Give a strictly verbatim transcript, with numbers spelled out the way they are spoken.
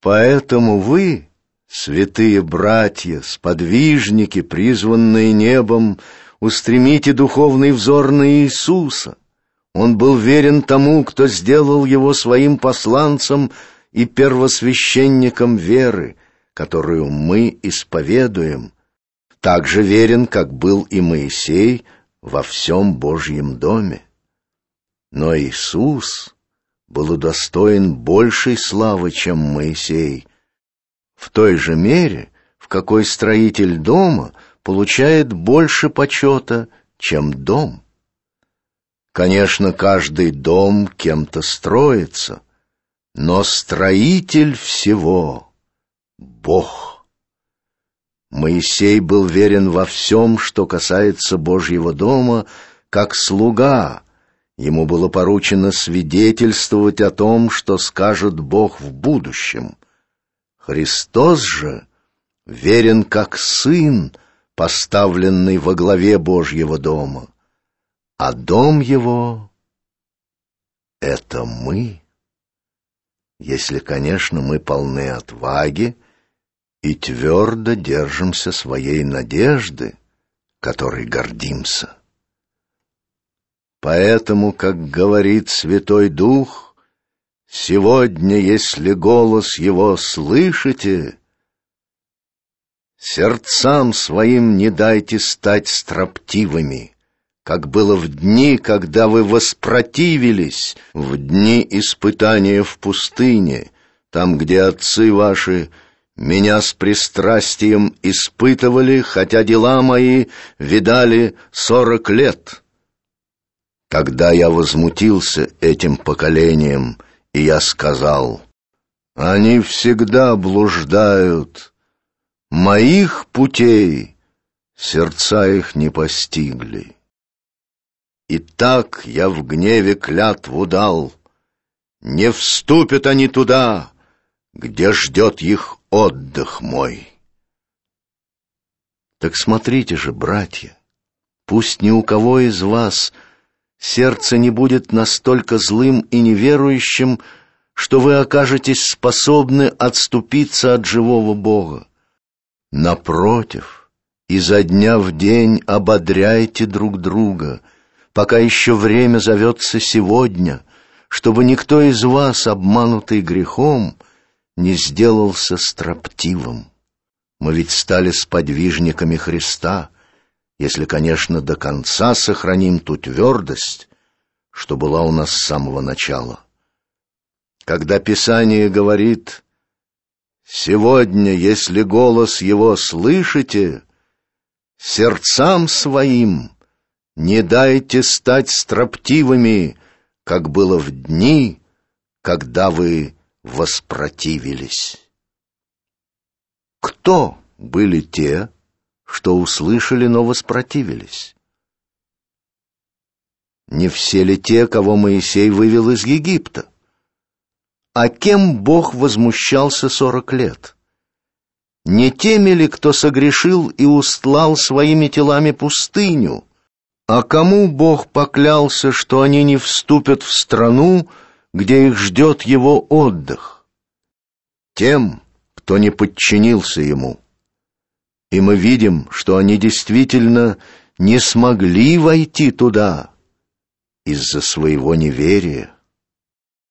Поэтому вы, святые братья, сподвижники, призванные небом, устремите духовный взор на Иисуса. Он был верен тому, кто сделал его своим посланцем и первосвященником веры, которую мы исповедуем, так же верен, как был и Моисей во всем Божьем доме. Но Иисус был удостоен большей славы, чем Моисей, в той же мере, в какой строитель дома получает больше почета, чем дом. Конечно, каждый дом кем-то строится, но строитель всего — Бог. Моисей был верен во всем, что касается Божьего дома, как слуга. Ему было поручено свидетельствовать о том, что скажет Бог в будущем. Христос же верен как сын, поставленный во главе Божьего дома, а дом его — это мы, если, конечно, мы полны отваги и твердо держимся своей надежды, которой гордимся. Поэтому, как говорит Святой Дух, сегодня, если голос Его слышите, сердцам своим не дайте стать строптивыми, как было в дни, когда вы воспротивились, в дни испытания в пустыне, там, где отцы ваши меня с пристрастием испытывали, хотя дела мои видали сорок лет. Тогда я возмутился этим поколением, и я сказал: они всегда блуждают, моих путей сердца их не постигли. И так я в гневе клятву дал: не вступят они туда, где ждет их отдых мой. Так смотрите же, братья, пусть ни у кого из вас сердце не будет настолько злым и неверующим, что вы окажетесь способны отступиться от живого Бога. Напротив, изо дня в день ободряйте друг друга, пока еще время зовется сегодня, чтобы никто из вас, обманутый грехом, не сделался строптивым. Мы ведь стали сподвижниками Христа, если, конечно, до конца сохраним ту твердость, что была у нас с самого начала. Когда Писание говорит: «Сегодня, если голос Его слышите, сердцам своим не дайте стать строптивыми, как было в дни, когда вы воспротивились». Кто были те, что услышали, но воспротивились? Не все ли те, кого Моисей вывел из Египта? А кем Бог возмущался сорок лет? Не теми ли, кто согрешил и устлал своими телами пустыню? А кому Бог поклялся, что они не вступят в страну, где их ждет Его отдых? Тем, кто не подчинился Ему. И мы видим, что они действительно не смогли войти туда из-за своего неверия.